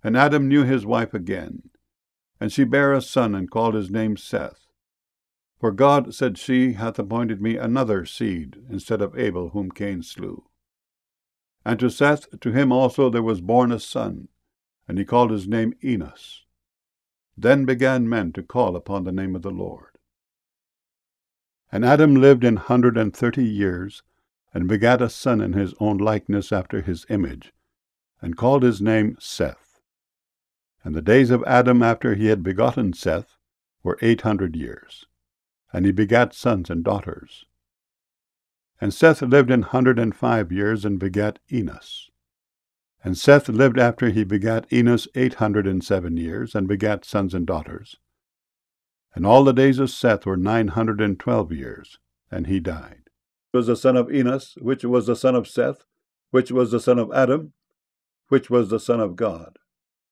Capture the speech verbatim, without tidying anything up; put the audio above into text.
And Adam knew his wife again, and she bare a son, and called his name Seth. For God, said she, hath appointed me another seed, instead of Abel, whom Cain slew. And to Seth, to him also there was born a son, and he called his name Enos. Then began men to call upon the name of the Lord. And Adam lived an hundred and thirty years, and begat a son in his own likeness after his image, and called his name Seth. And the days of Adam after he had begotten Seth were eight hundred years, and he begat sons and daughters. And Seth lived an hundred and five years, and begat Enos. And Seth lived after he begat Enos eight hundred and seven years, and begat sons and daughters. And all the days of Seth were nine hundred and twelve years, and he died. Which was the son of Enos, which was the son of Seth, which was the son of Adam, which was the son of God.